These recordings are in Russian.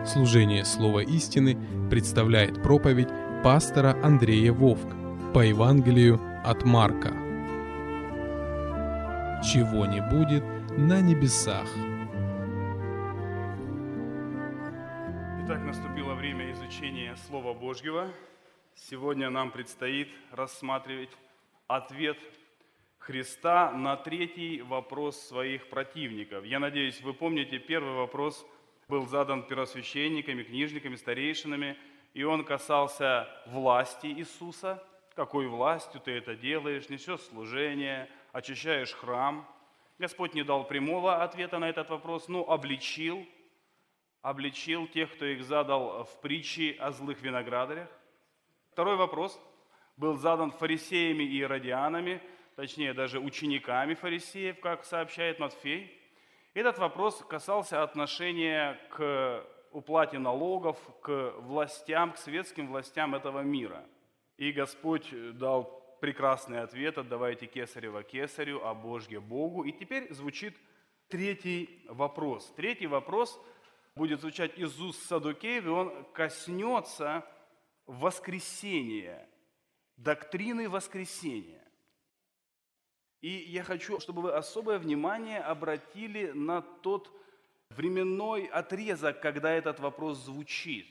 Служение Слова истины представляет проповедь пастора Андрея Вовк по Евангелию от Марка. Чего не будет на небесах. Итак, наступило время изучения Слова Божьего. Сегодня нам предстоит рассматривать ответ Христа на третий вопрос своих противников. Я надеюсь, вы помните, первый вопрос был задан первосвященниками, книжниками, старейшинами, и он касался власти Иисуса. Какой властью ты это делаешь, несешь служение, очищаешь храм? Господь не дал прямого ответа на этот вопрос, но обличил тех, кто их задал в притче о злых виноградарях. Второй вопрос был задан фарисеями и иродианами, точнее даже учениками фарисеев, как сообщает Матфей. Этот вопрос касался отношения к уплате налогов, к властям, к светским властям этого мира. И Господь дал прекрасный ответ: отдавайте кесарево кесарю, а Божье Богу. И теперь звучит третий вопрос. Третий вопрос будет звучать из уст саддукеев, и он коснется воскресения, доктрины воскресения. И я хочу, чтобы вы особое внимание обратили на тот временной отрезок, когда этот вопрос звучит.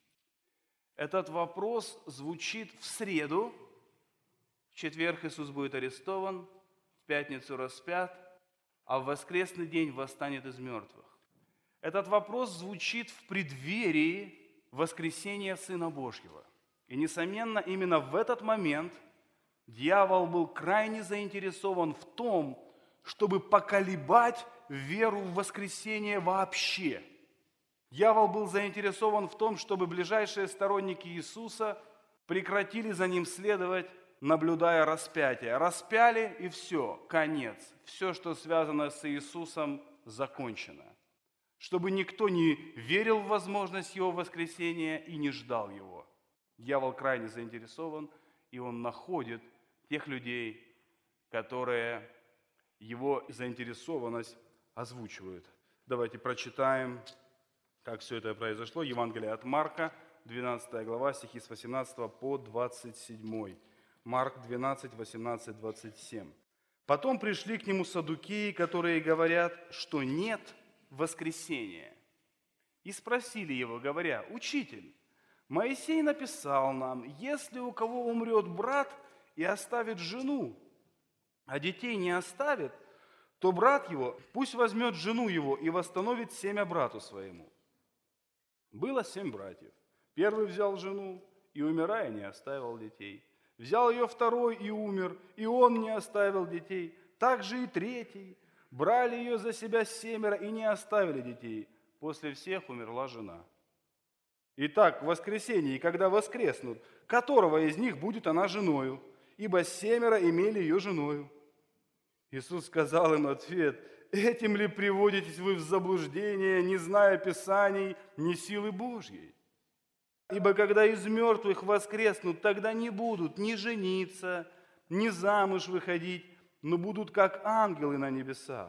Этот вопрос звучит в среду, в четверг Иисус будет арестован, в пятницу распят, а в воскресный день восстанет из мертвых. Этот вопрос звучит в преддверии воскресения Сына Божьего. И, несомненно, именно в этот момент дьявол был крайне заинтересован в том, чтобы поколебать веру в воскресение вообще. Дьявол был заинтересован в том, чтобы ближайшие сторонники Иисуса прекратили за ним следовать, наблюдая распятие. Распяли, и все, конец. Все, что связано с Иисусом, закончено. Чтобы никто не верил в возможность Его воскресения и не ждал Его. Дьявол крайне заинтересован, и он находит тех людей, которые его заинтересованность озвучивают. Давайте прочитаем, как все это произошло. Евангелие от Марка, 12 глава, стихи с 18 по 27. Марк 12, 18, 27. «Потом пришли к нему саддукеи, которые говорят, что нет воскресения. И спросили его, говоря: Учитель, Моисей написал нам, если у кого умрет брат и оставит жену, а детей не оставит, то брат его пусть возьмет жену его и восстановит семя брату своему. Было 7 братьев. Первый взял жену и, умирая, не оставил детей. Взял ее второй и умер, и он не оставил детей. Так же и третий. Брали ее за себя 7 и не оставили детей. После всех умерла жена. Итак, в воскресенье, когда воскреснут, которого из них будет она женою? Ибо 7 имели ее женою. Иисус сказал им ответ: этим ли приводитесь вы в заблуждение, не зная Писаний, ни силы Божьей? Ибо когда из мертвых воскреснут, тогда не будут ни жениться, ни замуж выходить, но будут как ангелы на небесах.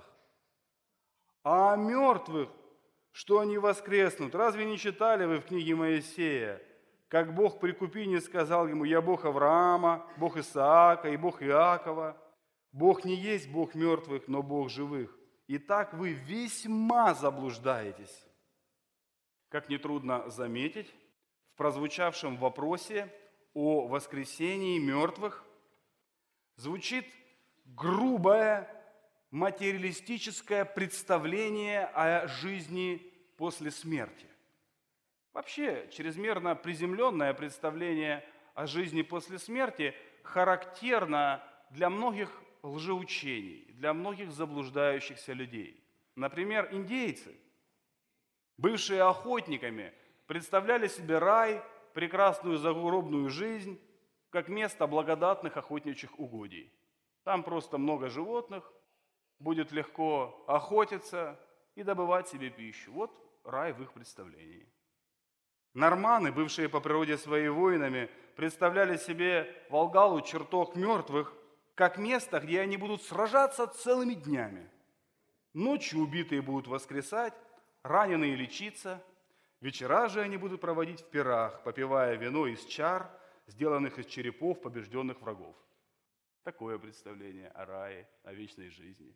А о мертвых, что они воскреснут, разве не читали вы в книге Моисея, как Бог при купине сказал ему: «Я Бог Авраама, Бог Исаака и Бог Иакова». Бог не есть Бог мертвых, но Бог живых. Итак, вы весьма заблуждаетесь. Как нетрудно заметить, в прозвучавшем вопросе о воскресении мертвых звучит грубое материалистическое представление о жизни после смерти. Вообще, чрезмерно приземленное представление о жизни после смерти характерно для многих лжеучений, для многих заблуждающихся людей. Например, индейцы, бывшие охотниками, представляли себе рай, прекрасную загробную жизнь, как место благодатных охотничьих угодий. Там просто много животных, будет легко охотиться и добывать себе пищу. Вот рай в их представлении. Норманы, бывшие по природе своей воинами, представляли себе Волгалу, чертог мертвых, как место, где они будут сражаться целыми днями. Ночью убитые будут воскресать, раненые лечиться, Вечера же они будут проводить в пирах, попивая вино из чар, сделанных из черепов побежденных врагов. Такое представление о рае, о вечной жизни.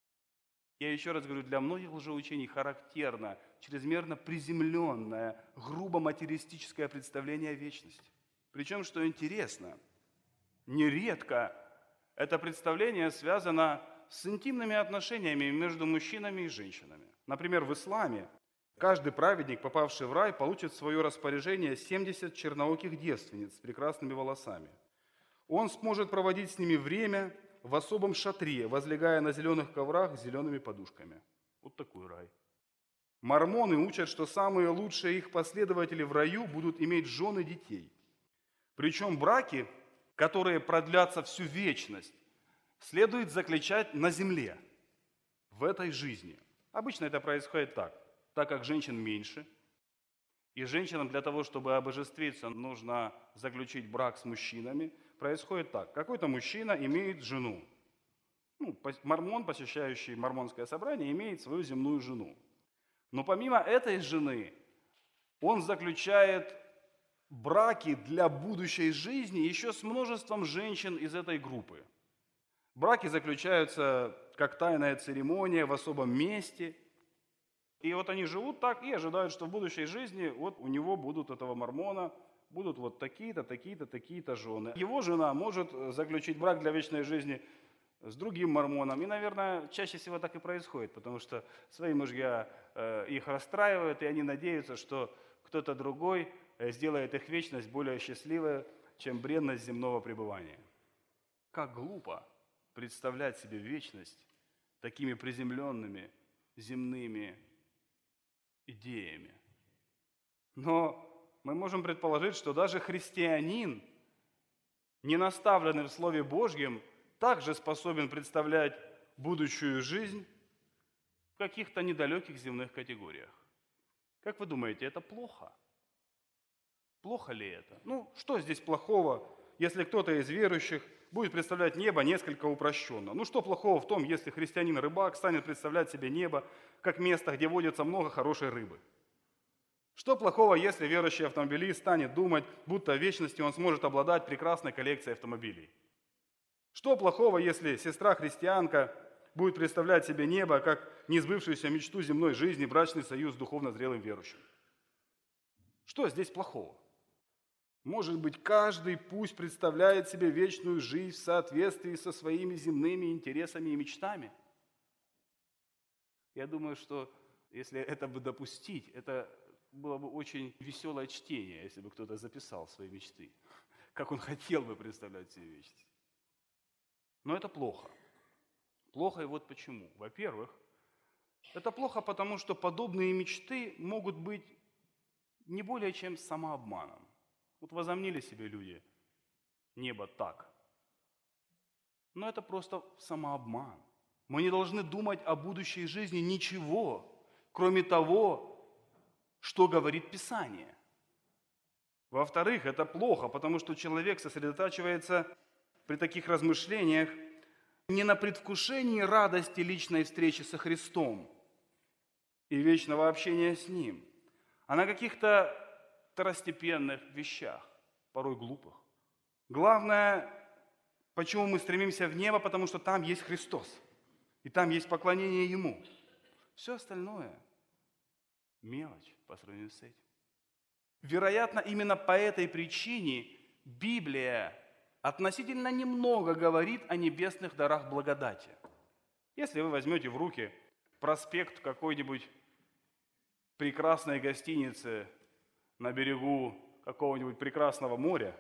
Я еще раз говорю, для многих лжеучений характерно чрезмерно приземленное, грубо материалистическое представление о вечности. Причем, что интересно, нередко это представление связано с интимными отношениями между мужчинами и женщинами. Например, в исламе каждый праведник, попавший в рай, получит в свое распоряжение 70 чернооких девственниц с прекрасными волосами. Он сможет проводить с ними время в особом шатре, возлегая на зеленых коврах с зелеными подушками. Вот такой рай. Мормоны учат, что самые лучшие их последователи в раю будут иметь жен и детей. Причем браки, которые продлятся всю вечность, следует заключать на земле, в этой жизни. Обычно это происходит так как женщин меньше, и женщинам для того, чтобы обожествиться, нужно заключить брак с мужчинами, происходит так. Какой-то мужчина имеет жену. Мормон, посещающий мормонское собрание, имеет свою земную жену. Но помимо этой жены, он заключает браки для будущей жизни еще с множеством женщин из этой группы. Браки заключаются как тайная церемония в особом месте. И вот они живут так и ожидают, что в будущей жизни вот у него будут, этого мормона, будут вот такие-то, такие-то, такие-то жены. Его жена может заключить брак для вечной жизни с другим мормоном. И, наверное, чаще всего так и происходит, потому что свои мужья их расстраивают, и они надеются, что кто-то другой сделает их вечность более счастливой, чем бренность земного пребывания. Как глупо представлять себе вечность такими приземленными земными идеями. Но мы можем предположить, что даже христианин, не наставленный в Слове Божьем, также способен представлять будущую жизнь в каких-то недалеких земных категориях. Как вы думаете, это плохо? Плохо ли это? Что здесь плохого, если кто-то из верующих будет представлять небо несколько упрощенно? Что плохого в том, если христианин-рыбак станет представлять себе небо как место, где водится много хорошей рыбы? Что плохого, если верующий автомобилист станет думать, будто в вечности он сможет обладать прекрасной коллекцией автомобилей? Что плохого, если сестра-христианка будет представлять себе небо как несбывшуюся мечту земной жизни, брачный союз с духовно зрелым верующим? Что здесь плохого? Может быть, каждый пусть представляет себе вечную жизнь в соответствии со своими земными интересами и мечтами. Я думаю, что если это бы допустить, это было бы очень веселое чтение, если бы кто-то записал свои мечты, как он хотел бы представлять себе вечность. Но это плохо. Плохо и вот почему. Во-первых, это плохо, потому что подобные мечты могут быть не более чем самообманом. Вот возомнили себе люди небо так. Но это просто самообман. Мы не должны думать о будущей жизни ничего, кроме того, что говорит Писание. Во-вторых, это плохо, потому что человек сосредотачивается при таких размышлениях не на предвкушении радости личной встречи со Христом и вечного общения с Ним, а на каких-то второстепенных вещах, порой глупых. Главное, почему мы стремимся в небо, потому что там есть Христос, и там есть поклонение Ему. Все остальное – мелочь по сравнению с этим. Вероятно, именно по этой причине Библия относительно немного говорит о небесных дарах благодати. Если вы возьмете в руки проспект какой-нибудь прекрасной гостиницы на берегу какого-нибудь прекрасного моря,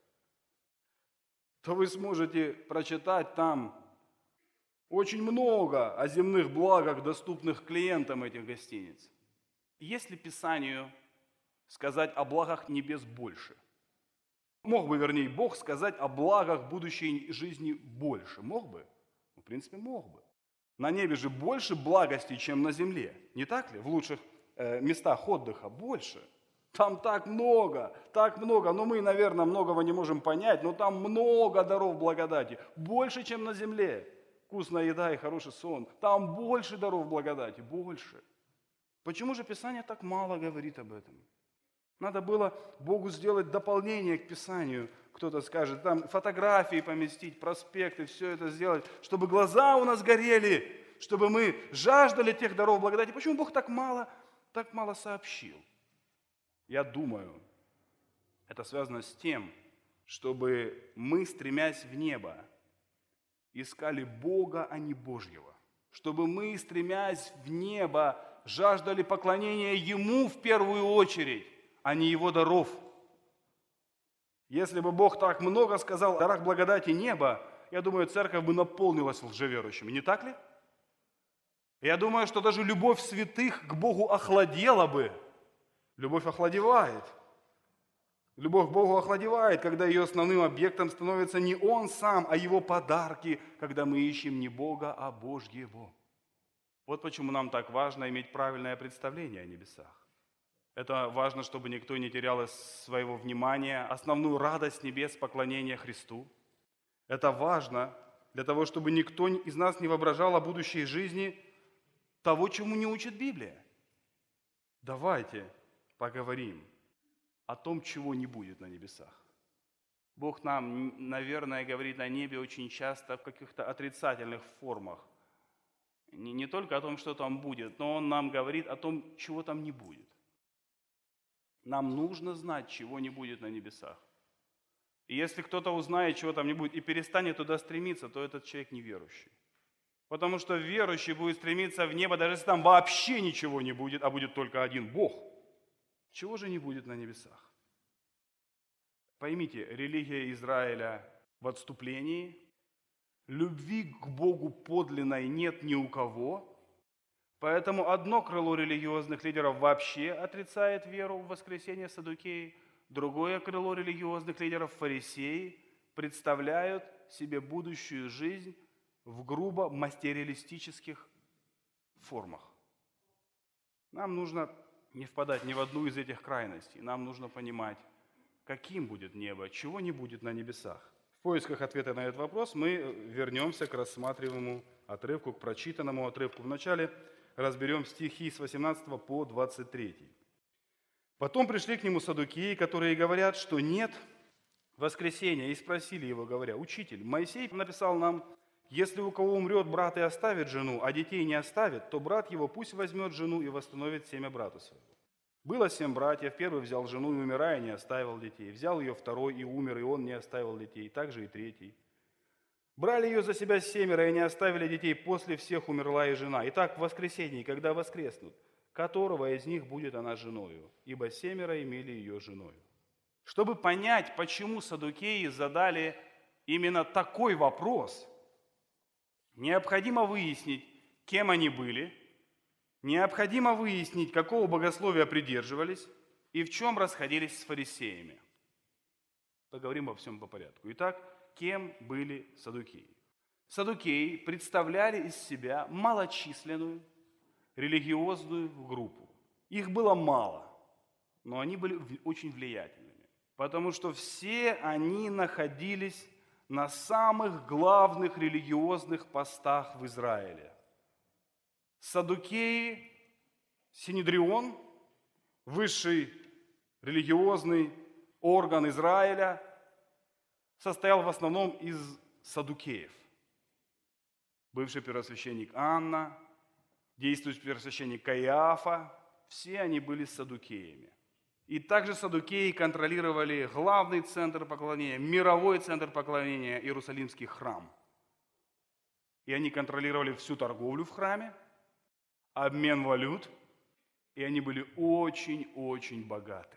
то вы сможете прочитать там очень много о земных благах, доступных клиентам этих гостиниц. Есть ли Писанию сказать о благах небес больше? Мог бы, вернее, Бог сказать о благах будущей жизни больше? Мог бы? В принципе, мог бы. На небе же больше благостей, чем на земле. Не так ли? В лучших местах отдыха больше. Там так много. Но мы, наверное, многого не можем понять, но там много даров благодати. Больше, чем на земле. Вкусная еда и хороший сон. Там больше даров благодати, больше. Почему же Писание так мало говорит об этом? Надо было Богу сделать дополнение к Писанию. Кто-то скажет, там фотографии поместить, проспекты, все это сделать, чтобы глаза у нас горели, чтобы мы жаждали тех даров благодати. Почему Бог так мало сообщил? Я думаю, это связано с тем, чтобы мы, стремясь в небо, искали Бога, а не Божьего. Чтобы мы, стремясь в небо, жаждали поклонения Ему в первую очередь, а не Его даров. Если бы Бог так много сказал о дарах благодати неба, я думаю, церковь бы наполнилась лжеверующими. Не так ли? Я думаю, что даже любовь святых к Богу охладела бы. Любовь охладевает. Любовь к Богу охладевает, когда ее основным объектом становится не Он сам, а Его подарки, когда мы ищем не Бога, а Божьего. Вот почему нам так важно иметь правильное представление о небесах. Это важно, чтобы никто не терял из своего внимания основную радость небес поклонения Христу. Это важно для того, чтобы никто из нас не воображал о будущей жизни того, чему не учит Библия. Давайте поговорим о том, чего не будет на небесах. Бог нам, наверное, говорит о небе очень часто в каких-то отрицательных формах. Не только о том, что там будет, но Он нам говорит о том, чего там не будет. Нам нужно знать, чего не будет на небесах. И если кто-то узнает, чего там не будет, и перестанет туда стремиться, то этот человек неверующий. Потому что верующий будет стремиться в небо, даже если там вообще ничего не будет, а будет только один Бог. Чего же не будет на небесах? Поймите, религия Израиля в отступлении, любви к Богу подлинной нет ни у кого, поэтому одно крыло религиозных лидеров вообще отрицает веру в воскресение саддукеи, другое крыло религиозных лидеров фарисеи представляют себе будущую жизнь в грубо материалистических формах. Нам нужно не впадать ни в одну из этих крайностей. Нам нужно понимать, каким будет небо, чего не будет на небесах. В поисках ответа на этот вопрос мы вернемся к рассматриваемому отрывку, к прочитанному отрывку. Вначале разберем стихи с 18 по 23. «Потом пришли к нему саддукеи, которые говорят, что нет воскресения, и спросили его, говоря: «Учитель, Моисей написал нам, если у кого умрет брат и оставит жену, а детей не оставит, то брат его пусть возьмет жену и восстановит семя брату своему. Было 7 братьев, первый взял жену и, умирая, не оставил детей. Взял ее второй и умер, и он не оставил детей, также и третий. Брали ее за себя 7 и не оставили детей, после всех умерла и жена. Итак, в воскресенье, когда воскреснут, которого из них будет она женою? Ибо 7 имели ее женою». Чтобы понять, почему саддукеи задали именно такой вопрос, необходимо выяснить, кем они были, необходимо выяснить, какого богословия придерживались и в чем расходились с фарисеями. Поговорим обо всем по порядку. Итак, кем были саддукеи? Саддукеи представляли из себя малочисленную религиозную группу. Их было мало, но они были очень влиятельными, потому что все они находились на самых главных религиозных постах в Израиле. Саддукеи, Синедрион, высший религиозный орган Израиля, состоял в основном из саддукеев. Бывший первосвященник Анна, действующий первосвященник Каиафа, все они были саддукеями. И также саддукеи контролировали главный центр поклонения, мировой центр поклонения, Иерусалимский храм. И они контролировали всю торговлю в храме, обмен валют, и они были очень-очень богаты.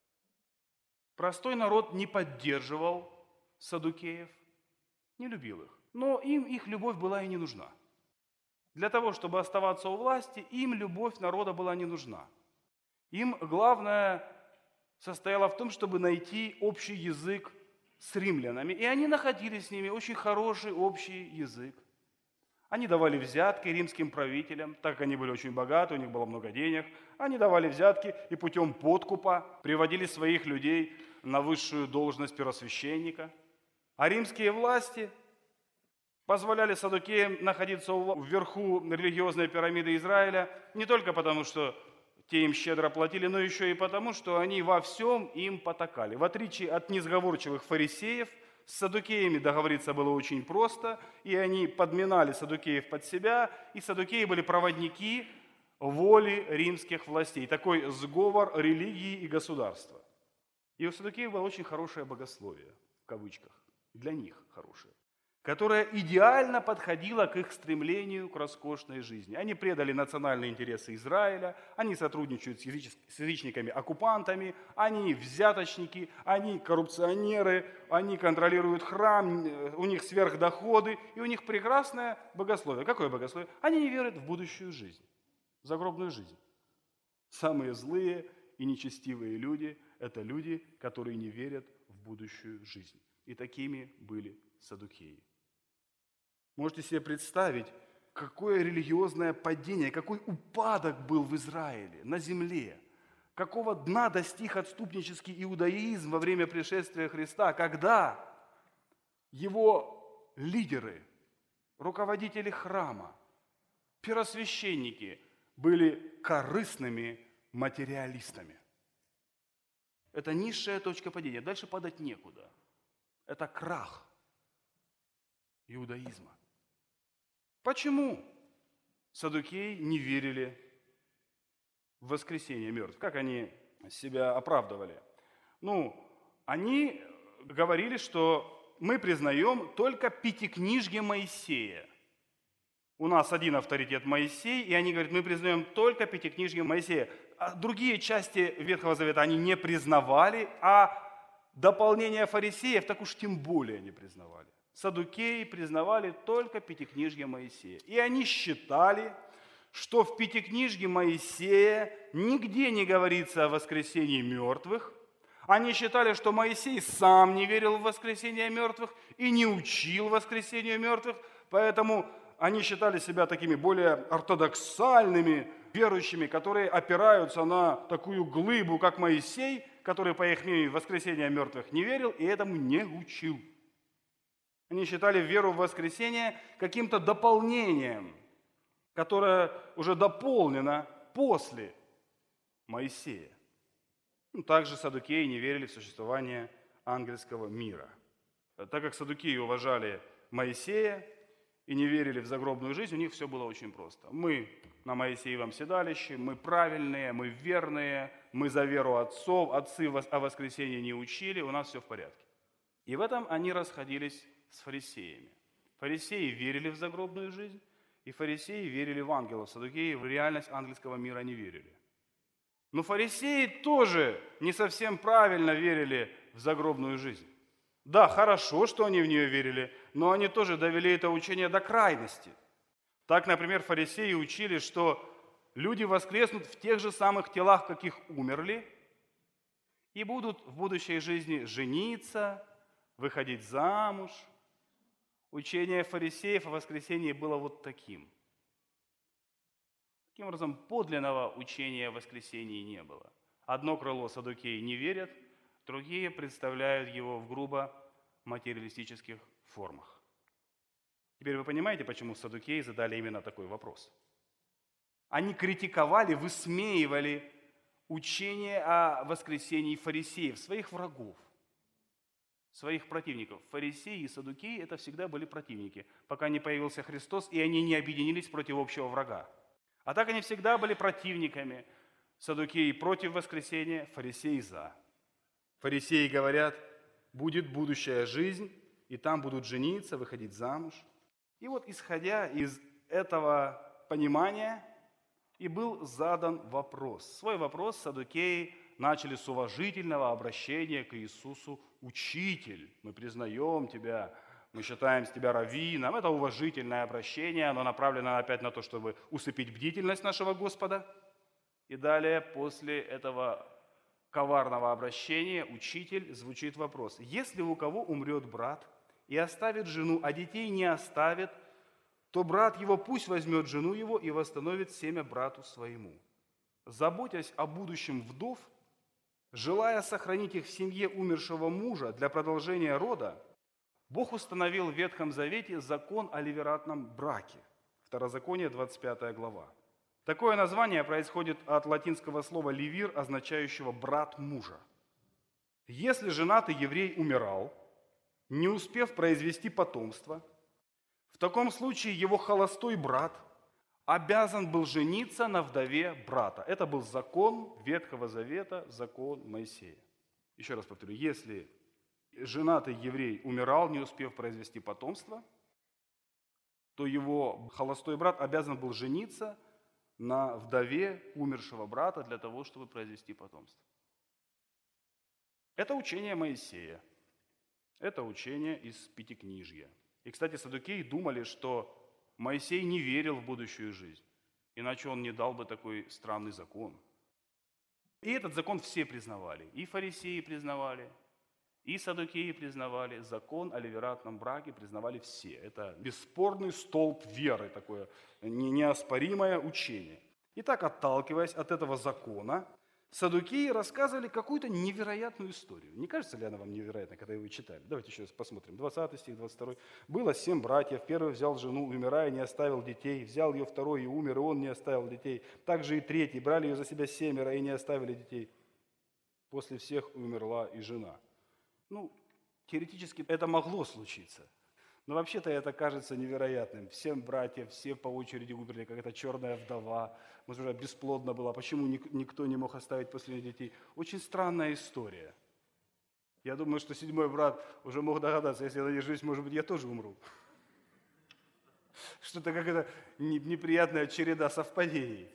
Простой народ не поддерживал саддукеев, не любил их, но им их любовь была и не нужна. Для того, чтобы оставаться у власти, им любовь народа была не нужна. Им главное состояло в том, чтобы найти общий язык с римлянами. И они находили с ними очень хороший общий язык. Они давали взятки римским правителям, так как они были очень богаты, у них было много денег. Они давали взятки и путем подкупа приводили своих людей на высшую должность первосвященника. А римские власти позволяли саддукеям находиться вверху религиозной пирамиды Израиля не только потому, что те им щедро платили, но еще и потому, что они во всем им потакали. В отличие от несговорчивых фарисеев, с саддукеями договориться было очень просто, и они подминали саддукеев под себя, и саддукеи были проводники воли римских властей, такой сговор религии и государства. И у саддукеев было очень хорошее богословие, в кавычках, для них хорошее, которое идеально подходило к их стремлению к роскошной жизни. Они предали национальные интересы Израиля, они сотрудничают с язычниками-оккупантами, они взяточники, они коррупционеры, они контролируют храм, у них сверхдоходы, и у них прекрасное богословие. Какое богословие? Они не верят в будущую жизнь, в загробную жизнь. Самые злые и нечестивые люди – это люди, которые не верят в будущую жизнь. И такими были саддукеи. Можете себе представить, какое религиозное падение, какой упадок был в Израиле, на земле, какого дна достиг отступнический иудаизм во время пришествия Христа, когда его лидеры, руководители храма, первосвященники были корыстными материалистами. Это низшая точка падения. Дальше падать некуда. Это крах иудаизма. Почему саддукеи не верили в воскресение мертвых? Как они себя оправдывали? Они говорили, что мы признаем только пятикнижье Моисея. У нас один авторитет Моисей, и они говорят, мы признаем только пятикнижье Моисея. А другие части Ветхого Завета они не признавали, а дополнение фарисеев так уж тем более не признавали. Саддукеи признавали только пятикнижье Моисея. И они считали, что в пятикнижье Моисея нигде не говорится о воскресении мертвых. Они считали, что Моисей сам не верил в воскресение мертвых и не учил воскресению мертвых, поэтому они считали себя такими более ортодоксальными верующими, которые опираются на такую глыбу, как Моисей, который, по их мнению, в воскресение мертвых не верил и этому не учил. Они считали веру в воскресение каким-то дополнением, которое уже дополнено после Моисея. Также саддукеи не верили в существование ангельского мира. Так как саддукеи уважали Моисея и не верили в загробную жизнь, у них все было очень просто. Мы на Моисеевом седалище, мы правильные, мы верные, мы за веру отцов, отцы о воскресении не учили, у нас все в порядке. И в этом они расходились с фарисеями. Фарисеи верили в загробную жизнь, и фарисеи верили в ангелов. Саддукеи в реальность ангельского мира не верили. Но фарисеи тоже не совсем правильно верили в загробную жизнь. Да, хорошо, что они в нее верили, но они тоже довели это учение до крайности. Так, например, фарисеи учили, что люди воскреснут в тех же самых телах, в каких умерли, и будут в будущей жизни жениться, выходить замуж. Учение фарисеев о воскресении было вот таким. Таким образом, подлинного учения о воскресении не было. Одно крыло саддукеи не верят, другие представляют его в грубо материалистических формах. Теперь вы понимаете, почему саддукеи задали именно такой вопрос? Они критиковали, высмеивали учение о воскресении фарисеев, своих врагов, своих противников. Фарисеи и саддукеи – это всегда были противники, пока не появился Христос, и они не объединились против общего врага. А так они всегда были противниками. Саддукеи против воскресения, фарисеи за. Фарисеи говорят, будет будущая жизнь, и там будут жениться, выходить замуж. И вот, исходя из этого понимания, и был задан вопрос. Свой вопрос саддукеи начали с уважительного обращения к Иисусу: «Учитель, мы признаем тебя, мы считаем тебя раввином». Это уважительное обращение, оно направлено опять на то, чтобы усыпить бдительность нашего Господа. И далее, после этого коварного обращения, учитель, звучит вопрос: «Если у кого умрет брат и оставит жену, а детей не оставит, то брат его пусть возьмет жену его и восстановит семя брату своему. Заботясь о будущем вдов, желая сохранить их в семье умершего мужа для продолжения рода, Бог установил в Ветхом Завете закон о ливератном браке». Второзаконие, 25 глава. Такое название происходит от латинского слова «левир», означающего «брат мужа». Если женатый еврей умирал, не успев произвести потомство, в таком случае его холостой брат обязан был жениться на вдове брата. Это был закон Ветхого Завета, закон Моисея. Еще раз повторю, если женатый еврей умирал, не успев произвести потомство, то его холостой брат обязан был жениться на вдове умершего брата для того, чтобы произвести потомство. Это учение Моисея. Это учение из Пятикнижья. И, кстати, саддукеи думали, что Моисей не верил в будущую жизнь, иначе он не дал бы такой странный закон. И этот закон все признавали. И фарисеи признавали, и саддукеи признавали. Закон о ливератном браке признавали все. Это бесспорный столб веры, такое неоспоримое учение. Итак, отталкиваясь от этого закона, саддукеи рассказывали какую-то невероятную историю. Не кажется ли она вам невероятной, когда вы читали? Давайте еще раз посмотрим. 20 стих, 22. «Было 7 братьев. Первый взял жену, умирая, не оставил детей. Взял ее второй и умер, и он не оставил детей. Также и третий. Брали ее за себя 7 и не оставили детей. После всех умерла и жена». Теоретически это могло случиться. Но вообще-то это кажется невероятным. 7 братьев, все по очереди умерли, как эта черная вдова. Может быть, бесплодна была. Почему никто не мог оставить после нее детей? Очень странная история. Я думаю, что 7-й брат уже мог догадаться, если я надеюсь, может быть, я тоже умру. Что-то какая-то неприятная череда совпадений.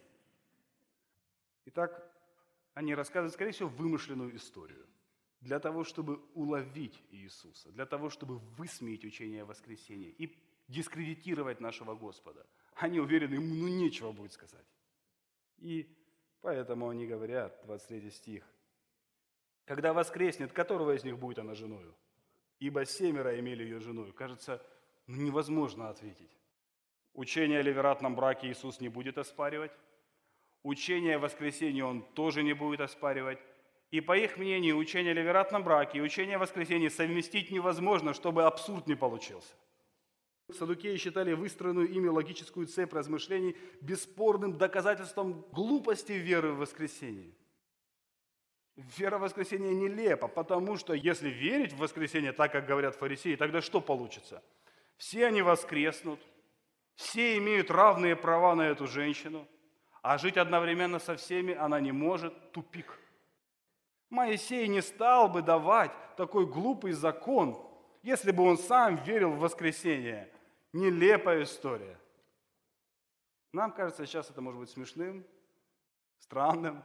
Итак, они рассказывают, скорее всего, вымышленную историю. Для того, чтобы уловить Иисуса, для того, чтобы высмеять учение о воскресении и дискредитировать нашего Господа. Они уверены, ему нечего будет сказать. И поэтому они говорят, 23 стих, «Когда воскреснет, которого из них будет она женою? Ибо 7 имели ее женою». Кажется, невозможно ответить. Учение о ливератном браке Иисус не будет оспаривать. Учение о воскресении Он тоже не будет оспаривать. И по их мнению, учение о ливератном браке и учение о воскресении совместить невозможно, чтобы абсурд не получился. Саддукеи считали выстроенную ими логическую цепь размышлений бесспорным доказательством глупости веры в воскресение. Вера в воскресение нелепа, потому что если верить в воскресение, так как говорят фарисеи, тогда что получится? Все они воскреснут, все имеют равные права на эту женщину, а жить одновременно со всеми она не может, тупик. Моисей не стал бы давать такой глупый закон, если бы он сам верил в воскресение. Нелепая история. Нам кажется, сейчас это может быть смешным, странным,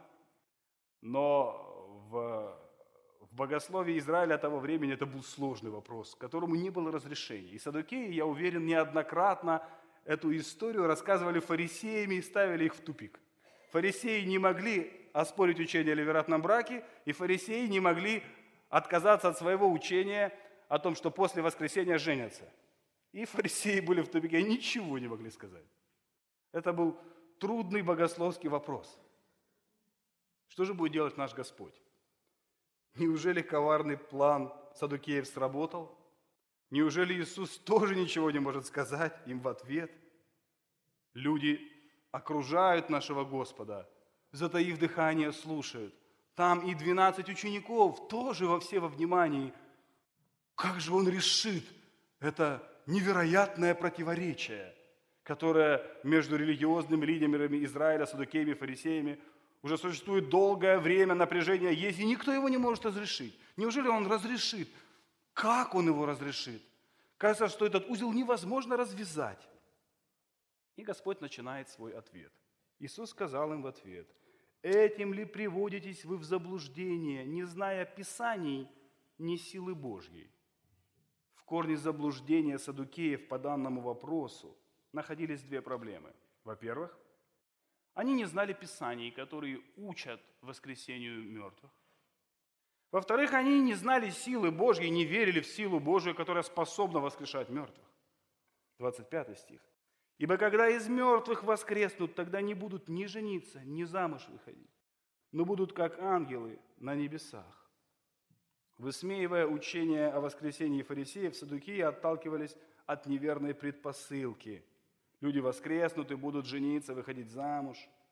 но в богословии Израиля того времени это был сложный вопрос, к которому не было разрешения. И саддукеи, я уверен, неоднократно эту историю рассказывали фарисеями и ставили их в тупик. Фарисеи не могли оспорить учение о ливератном браке, и фарисеи не могли отказаться от своего учения о том, что после воскресения женятся. И фарисеи были в тупике, ничего не могли сказать. Это был трудный богословский вопрос. Что же будет делать наш Господь? Неужели коварный план саддукеев сработал? Неужели Иисус тоже ничего не может сказать им в ответ? Люди окружают нашего Господа, затаив дыхание, слушают. Там и 12 учеников тоже все во внимании. Как же он решит это невероятное противоречие, которое между религиозными лидерами Израиля, саддукеями, фарисеями уже существует долгое время, напряжение есть, и никто его не может разрешить. Неужели он разрешит? Как он его разрешит? Кажется, что этот узел невозможно развязать. И Господь начинает свой ответ. Иисус сказал им в ответ: «Этим ли приводитесь вы в заблуждение, не зная Писаний, ни силы Божьей?» В корне заблуждения саддукеев по данному вопросу находились две проблемы. Во-первых, они не знали Писаний, которые учат воскресению мертвых. Во-вторых, они не знали силы Божьей, не верили в силу Божию, которая способна воскрешать мертвых. 25 стих. «Ибо когда из мертвых воскреснут, тогда не будут ни жениться, ни замуж выходить, но будут как ангелы на небесах». Высмеивая учение о воскресении фарисеев, саддукеи отталкивались от неверной предпосылки. Люди воскреснут и будут жениться, выходить замуж.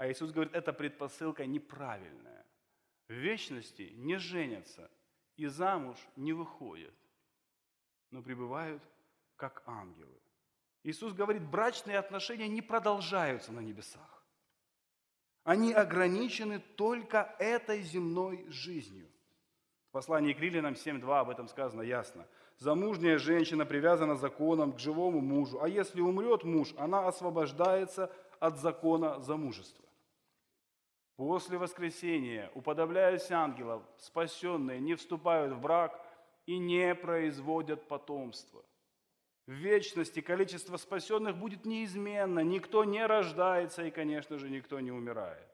А Иисус говорит, эта предпосылка неправильная. В вечности не женятся и замуж не выходят, но пребывают как ангелы. Иисус говорит, брачные отношения не продолжаются на небесах. Они ограничены только этой земной жизнью. В послании к Римлянам 7:2 об этом сказано ясно. Замужняя женщина привязана законом к живому мужу, а если умрет муж, она освобождается от закона замужества. После воскресения, уподобляясь ангелам, спасенные не вступают в брак и не производят потомства. В вечности количество спасенных будет неизменно, никто не рождается и, конечно же, никто не умирает.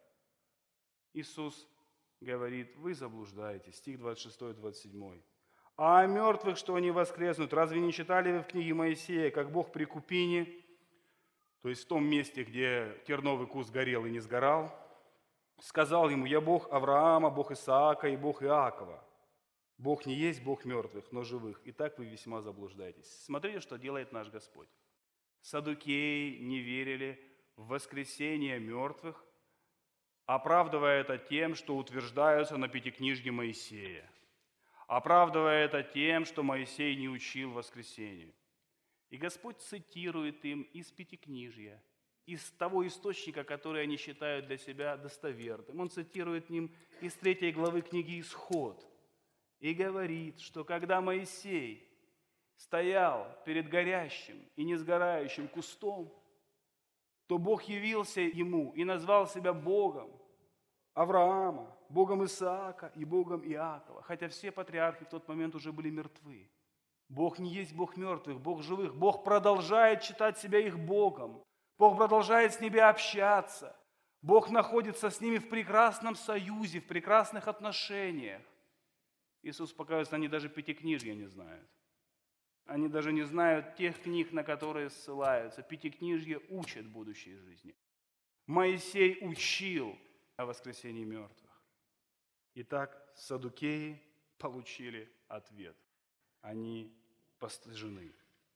Иисус говорит, вы заблуждаетесь, стих 26-27. А о мертвых, что они воскреснут, разве не читали вы в книге Моисея, как Бог при Купине, то есть в том месте, где терновый куст горел и не сгорал, сказал ему, я Бог Авраама, Бог Исаака и Бог Иакова. Бог не есть Бог мертвых, но живых. И так вы весьма заблуждаетесь. Смотрите, что делает наш Господь. Саддукеи не верили в воскресение мертвых, оправдывая это тем, что утверждаются на Пятикнижье Моисея. Оправдывая это тем, что Моисей не учил воскресению. И Господь цитирует им из Пятикнижья, из того источника, который они считают для себя достоверным. Он цитирует им из 3 главы книги «Исход». И говорит, что когда Моисей стоял перед горящим и несгорающим кустом, то Бог явился ему и назвал себя Богом Авраама, Богом Исаака и Богом Иакова, хотя все патриархи в тот момент уже были мертвы. Бог не есть Бог мертвых, Бог живых. Бог продолжает считать себя их Богом. Бог продолжает с ними общаться. Бог находится с ними в прекрасном союзе, в прекрасных отношениях. Иисус показывает, они даже Пятикнижья не знают. Они даже не знают тех книг, на которые ссылаются. Пятикнижье учат будущей жизни. Моисей учил о воскресении мертвых. Итак, саддукеи получили ответ. Они постыжены.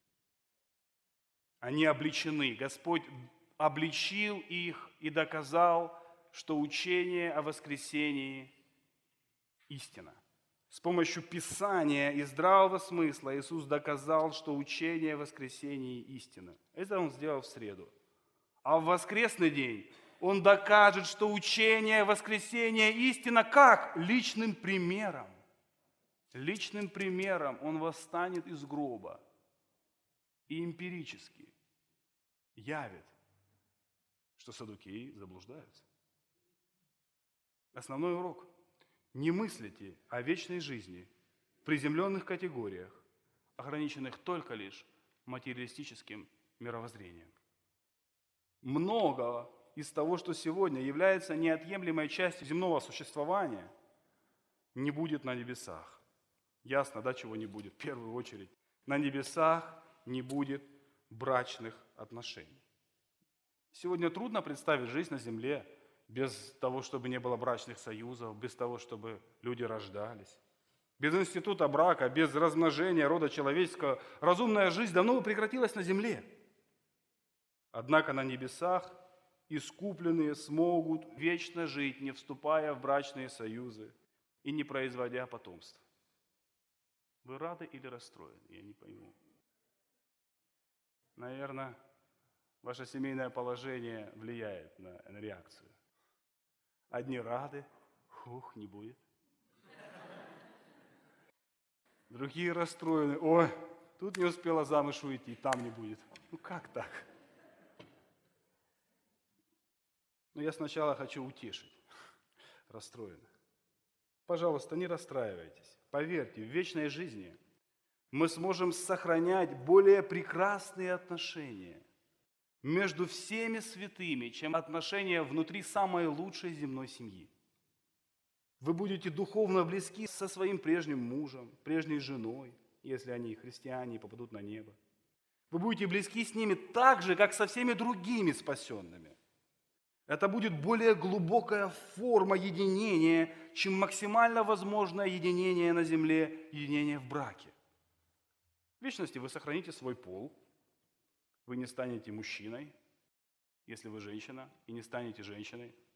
Они обличены. Господь обличил их и доказал, что учение о воскресении истина. С помощью Писания и здравого смысла Иисус доказал, что учение о воскресении истина. Это Он сделал в среду. А в воскресный день Он докажет, что учение о воскресении истина как? Личным примером. Личным примером Он восстанет из гроба и эмпирически явит, что саддукеи заблуждаются. Основной урок. Не мыслите о вечной жизни в приземленных категориях, ограниченных только лишь материалистическим мировоззрением. Много из того, что сегодня является неотъемлемой частью земного существования, не будет на небесах. Ясно, да, чего не будет? В первую очередь, на небесах не будет брачных отношений. Сегодня трудно представить жизнь на земле без того, чтобы не было брачных союзов, без того, чтобы люди рождались. Без института брака, без размножения рода человеческого разумная жизнь давно бы прекратилась на земле. Однако на небесах искупленные смогут вечно жить, не вступая в брачные союзы и не производя потомства. Вы рады или расстроены? Я не пойму. Наверное, ваше семейное положение влияет на реакцию. Одни рады, не будет. Другие расстроены, тут не успела замуж уйти, там не будет. Как так? Но я сначала хочу утешить расстроенных. Пожалуйста, не расстраивайтесь. Поверьте, в вечной жизни мы сможем сохранять более прекрасные отношения между всеми святыми, чем отношения внутри самой лучшей земной семьи. Вы будете духовно близки со своим прежним мужем, прежней женой, если они христиане и попадут на небо. Вы будете близки с ними так же, как со всеми другими спасенными. Это будет более глубокая форма единения, чем максимально возможное единение на земле, единение в браке. В вечности вы сохраните свой пол, вы не станете мужчиной, если вы женщина, и не станете женщиной,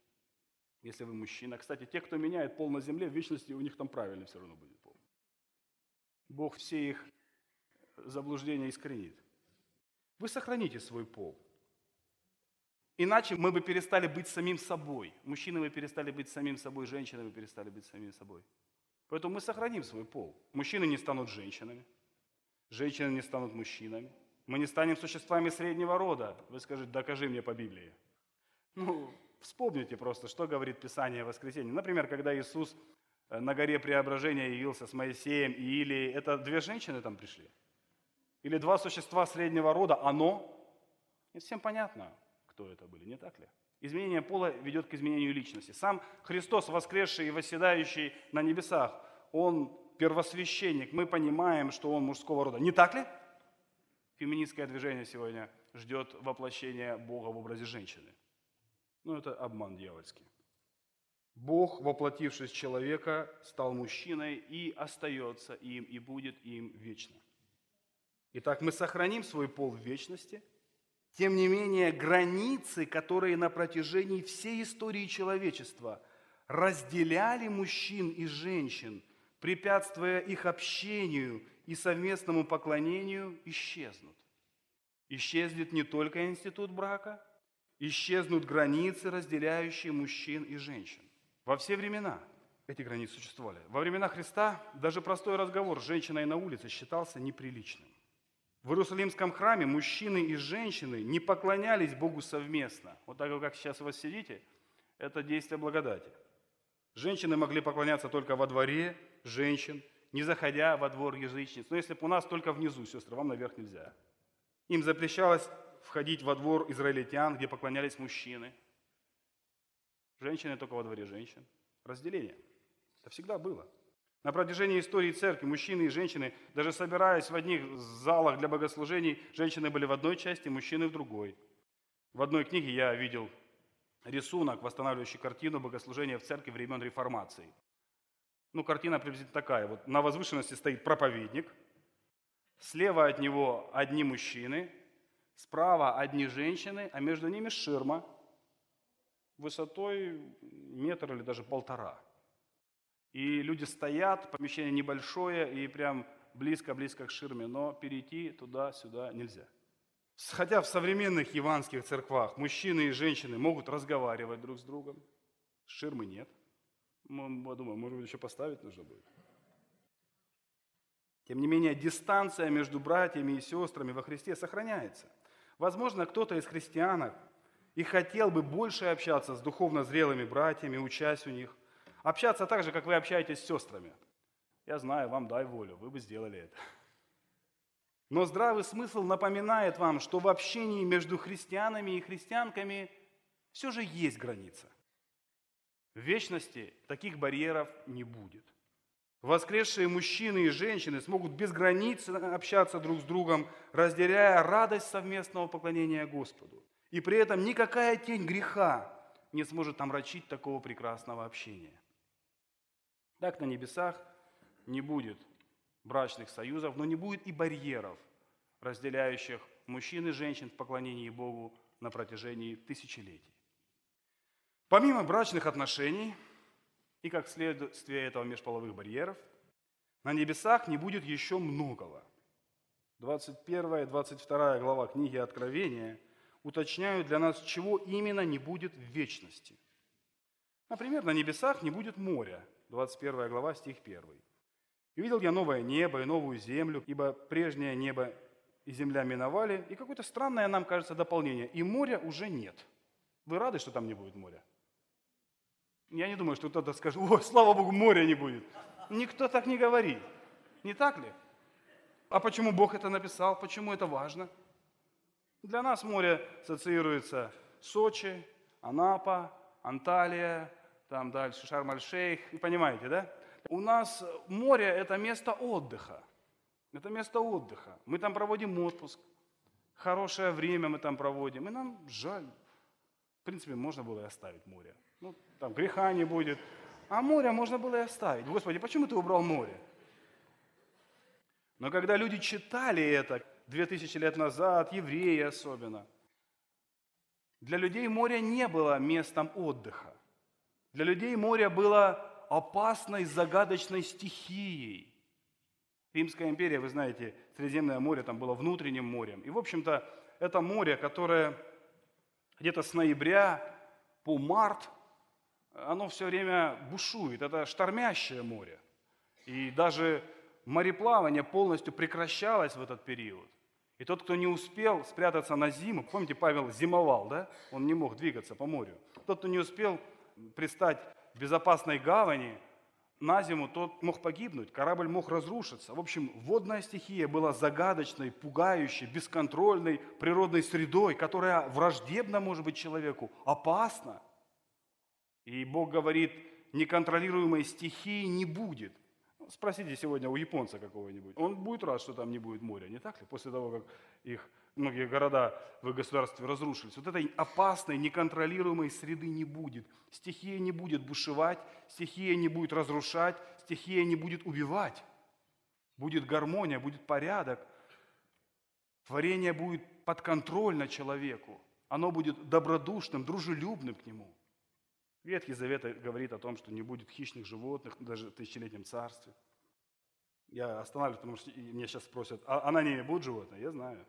если вы мужчина. Кстати, те, кто меняет пол на земле, в вечности у них там правильный все равно будет пол. Бог все их заблуждения искоренит. Вы сохраните свой пол. Иначе мы бы перестали быть самим собой. Мужчины бы перестали быть самим собой, женщины бы перестали быть самим собой. Поэтому мы сохраним свой пол. Мужчины не станут женщинами, женщины не станут мужчинами. Мы не станем существами среднего рода. Вы скажете, докажи мне по Библии. Вспомните просто, что говорит Писание о воскресении. Например, когда Иисус на горе Преображения явился с Моисеем и Илией, это две женщины там пришли? Или два существа среднего рода, оно? Не всем понятно, кто это были, не так ли? Изменение пола ведет к изменению личности. Сам Христос, воскресший и восседающий на небесах, Он первосвященник. Мы понимаем, что Он мужского рода. Не так ли? Феминистское движение сегодня ждет воплощения Бога в образе женщины. Это обман дьявольский. Бог, воплотившись в человека, стал мужчиной и остается им, и будет им вечно. Итак, мы сохраним свой пол в вечности. Тем не менее, границы, которые на протяжении всей истории человечества разделяли мужчин и женщин, препятствуя их общению и совместному поклонению, исчезнут. Исчезнет не только институт брака, исчезнут границы, разделяющие мужчин и женщин. Во все времена эти границы существовали. Во времена Христа даже простой разговор с женщиной на улице считался неприличным. В Иерусалимском храме мужчины и женщины не поклонялись Богу совместно. Вот так, как сейчас вы сидите, это действие благодати. Женщины могли поклоняться только во дворе женщин, не заходя во двор язычниц. Но если бы у нас только внизу, сестры, вам наверх нельзя. Им запрещалось входить во двор израильтян, где поклонялись мужчины. Женщины только во дворе женщин. Разделение. Это всегда было. На протяжении истории церкви мужчины и женщины, даже собираясь в одних залах для богослужений, женщины были в одной части, мужчины в другой. В одной книге я видел рисунок, восстанавливающий картину богослужения в церкви времен Реформации. Картина приблизительно такая. Вот на возвышенности стоит проповедник, слева от него одни мужчины, справа одни женщины, а между ними ширма высотой метр или даже 1,5. И люди стоят, помещение небольшое и прям близко-близко к ширме, но перейти туда-сюда нельзя. Хотя в современных евангельских церквах мужчины и женщины могут разговаривать друг с другом, ширмы нет. Мы думаем, может быть, еще поставить нужно будет. Тем не менее, дистанция между братьями и сестрами во Христе сохраняется. Возможно, кто-то из христианок и хотел бы больше общаться с духовно зрелыми братьями, учась у них, общаться так же, как вы общаетесь с сестрами. Я знаю, вам дай волю, вы бы сделали это. Но здравый смысл напоминает вам, что в общении между христианами и христианками все же есть граница. В вечности таких барьеров не будет. Воскресшие мужчины и женщины смогут без границ общаться друг с другом, разделяя радость совместного поклонения Господу. И при этом никакая тень греха не сможет омрачить такого прекрасного общения. Так на небесах не будет брачных союзов, но не будет и барьеров, разделяющих мужчин и женщин в поклонении Богу на протяжении тысячелетий. Помимо брачных отношений и как следствие этого межполовых барьеров, на небесах не будет еще многого. 21 и 22 глава книги Откровения уточняют для нас, чего именно не будет в вечности. Например, на небесах не будет моря. 21 глава, стих 1. «И видел я новое небо и новую землю, ибо прежнее небо и земля миновали». И какое-то странное нам кажется дополнение. И моря уже нет. Вы рады, что там не будет моря? Я не думаю, что кто-то скажет: «Ой, слава Богу, моря не будет». Никто так не говорит. Не так ли? А почему Бог это написал? Почему это важно? Для нас море ассоциируется Сочи, Анапа, Анталия, там дальше Шарм-эль-Шейх. И понимаете, да? У нас море – это место отдыха. Это место отдыха. Мы там проводим отпуск. Хорошее время мы там проводим. И нам жаль. В принципе, можно было и оставить море. Там греха не будет. А море можно было и оставить. Господи, почему ты убрал море? Но когда люди читали это 2000 лет назад, евреи особенно, для людей море не было местом отдыха. Для людей море было опасной, загадочной стихией. Римская империя, вы знаете, Средиземное море там было внутренним морем. И, в общем-то, это море, которое где-то с ноября по март, оно все время бушует. Это штормящее море. И даже мореплавание полностью прекращалось в этот период. И тот, кто не успел спрятаться на зиму, помните, Павел зимовал, да? Он не мог двигаться по морю. Тот, кто не успел пристать в безопасной гавани на зиму, тот мог погибнуть, корабль мог разрушиться. В общем, водная стихия была загадочной, пугающей, бесконтрольной природной средой, которая враждебна, может быть, человеку, опасна. И Бог говорит, неконтролируемой стихии не будет. Спросите сегодня у японца какого-нибудь. Он будет рад, что там не будет моря, не так ли? После того, как их многие города в их государстве разрушились. Вот этой опасной, неконтролируемой среды не будет. Стихия не будет бушевать, стихия не будет разрушать, стихия не будет убивать. Будет гармония, будет порядок. Творение будет подконтрольно человеку. Оно будет добродушным, дружелюбным к нему. Ветхий Завет говорит о том, что не будет хищных животных даже в тысячелетнем царстве. Я останавливаюсь, потому что меня сейчас спросят, а на небе будут животные? Я знаю,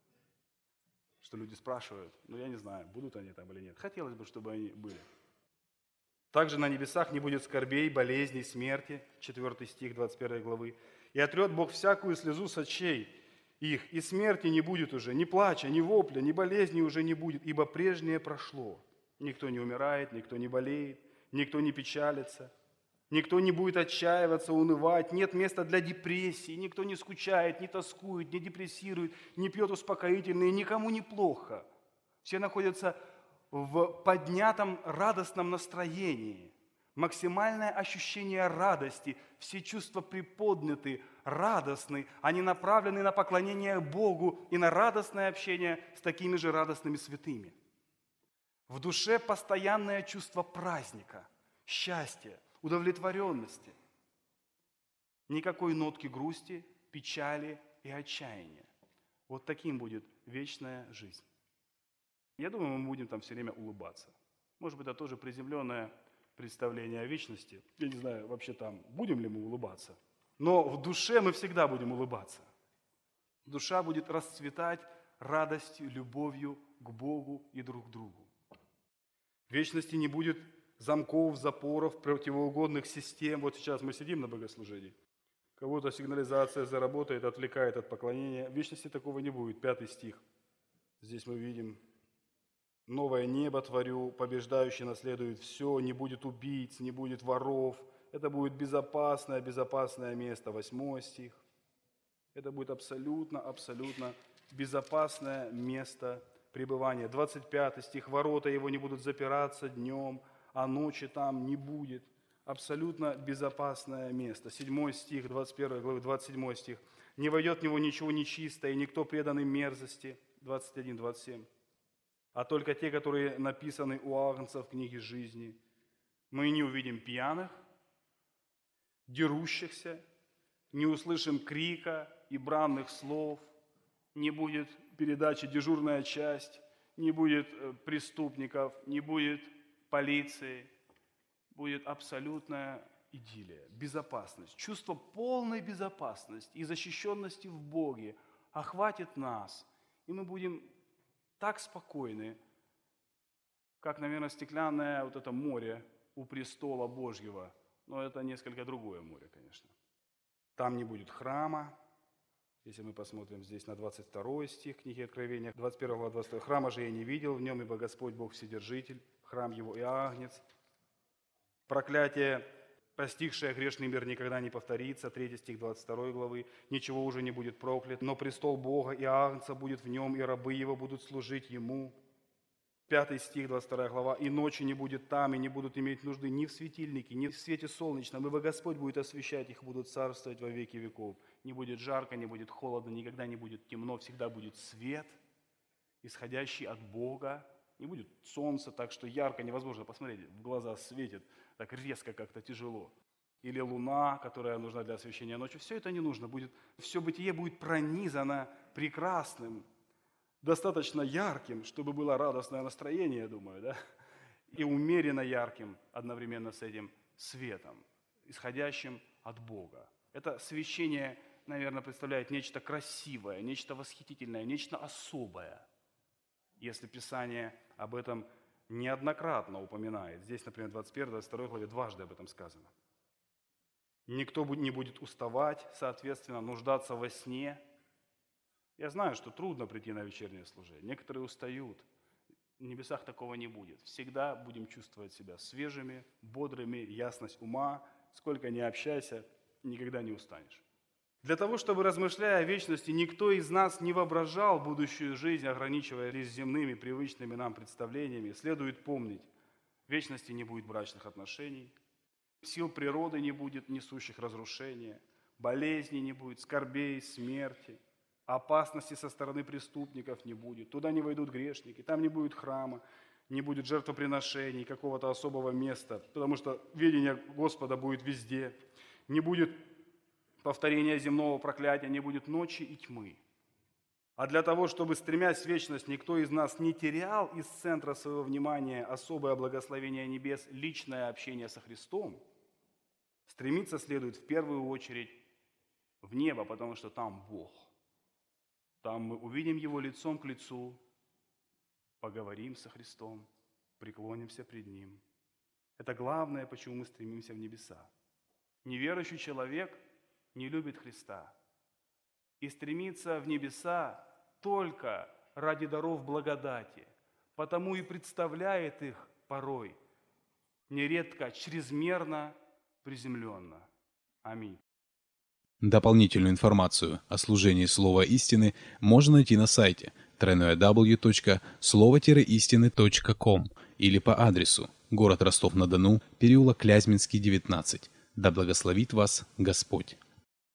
что люди спрашивают, но я не знаю, будут они там или нет. Хотелось бы, чтобы они были. Также на небесах не будет скорбей, болезней, смерти, 4 стих 21 главы. «И отрет Бог всякую слезу с очей их, и смерти не будет уже, ни плача, ни вопля, ни болезни уже не будет, ибо прежнее прошло». Никто не умирает, никто не болеет, никто не печалится, никто не будет отчаиваться, унывать, нет места для депрессии, никто не скучает, не тоскует, не депрессирует, не пьет успокоительные, никому не плохо. Все находятся в поднятом радостном настроении, максимальное ощущение радости, все чувства приподняты, радостны, они направлены на поклонение Богу и на радостное общение с такими же радостными святыми. В душе постоянное чувство праздника, счастья, удовлетворенности. Никакой нотки грусти, печали и отчаяния. Вот таким будет вечная жизнь. Я думаю, мы будем там все время улыбаться. Может быть, это тоже приземленное представление о вечности. Я не знаю, вообще там, будем ли мы улыбаться. Но в душе мы всегда будем улыбаться. Душа будет расцветать радостью, любовью к Богу и друг к другу. В вечности не будет замков, запоров, противоугодных систем. Вот сейчас мы сидим на богослужении. Кого-то сигнализация заработает, отвлекает от поклонения. В вечности такого не будет. 5 стих. Здесь мы видим: «Новое небо творю, побеждающий наследует все, не будет убийц, не будет воров». Это будет безопасное место. 8 стих. Это будет абсолютно безопасное место пребывания. 25 стих. «Ворота его не будут запираться днем, а ночи там не будет». Абсолютно безопасное место. 7 стих, 21 главы, 27 стих. «Не войдет в него ничего нечистое, и никто преданный мерзости». 21, 27. «А только те, которые написаны у Агнца в книге жизни». Мы не увидим пьяных, дерущихся, не услышим крика и бранных слов, не будет передачи «Дежурная часть», не будет преступников, не будет полиции. Будет абсолютная идиллия, безопасность, чувство полной безопасности и защищенности в Боге охватит нас, и мы будем так спокойны, как, наверное, стеклянное вот это море у престола Божьего, но это несколько другое море, конечно. Там не будет храма. Если мы посмотрим здесь на 22 стих книги Откровения, 21 глава, 22. «Храма же я не видел в нем, ибо Господь Бог Вседержитель, храм его и Агнец. Проклятие, постигшее грешный мир, никогда не повторится». 3 стих 22 главы. «Ничего уже не будет проклят, но престол Бога и Агнца будет в нем, и рабы его будут служить ему». 5 стих, 22 глава. «И ночи не будет там, и не будут иметь нужды ни в светильнике, ни в свете солнечном, ибо Господь будет освещать их, будут царствовать во веки веков». Не будет жарко, не будет холодно, никогда не будет темно, всегда будет свет, исходящий от Бога. Не будет солнца, так что ярко невозможно посмотреть, в глаза светит, так резко как-то тяжело. Или луна, которая нужна для освещения ночи. Все это не нужно. Все бытие будет пронизано прекрасным, достаточно ярким, чтобы было радостное настроение, я думаю, да? и умеренно ярким одновременно с этим светом, исходящим от Бога. Это свечение, наверное, представляет нечто красивое, нечто восхитительное, нечто особое, если Писание об этом неоднократно упоминает. Здесь, например, 21-22 главе дважды об этом сказано. Никто не будет уставать, соответственно, нуждаться во сне. Я знаю, что трудно прийти на вечернее служение. Некоторые устают. В небесах такого не будет. Всегда будем чувствовать себя свежими, бодрыми, ясность ума. Сколько ни общайся, никогда не устанешь. Для того, чтобы, размышляя о вечности, никто из нас не воображал будущую жизнь, ограничивая лишь земными, привычными нам представлениями, следует помнить, в вечности не будет брачных отношений, сил природы не будет, несущих разрушения, болезней не будет, скорбей, смерти, опасности со стороны преступников не будет, туда не войдут грешники, там не будет храма, не будет жертвоприношений, какого-то особого места, потому что видение Господа будет везде, не будет повторения земного проклятия, не будет ночи и тьмы. А для того, чтобы, стремясь в вечность, никто из нас не терял из центра своего внимания особое благословение небес, личное общение со Христом, стремиться следует в первую очередь в небо, потому что там Бог. Там мы увидим Его лицом к лицу, поговорим со Христом, преклонимся пред Ним. Это главное, почему мы стремимся в небеса. Неверующий человек не любит Христа и стремится в небеса только ради даров благодати, потому и представляет их порой нередко чрезмерно приземленно. Аминь. Дополнительную информацию о служении Слова Истины можно найти на сайте www.slovo-истины.com или по адресу город Ростов-на-Дону, переулок Клязьминский, 19. Да благословит вас Господь!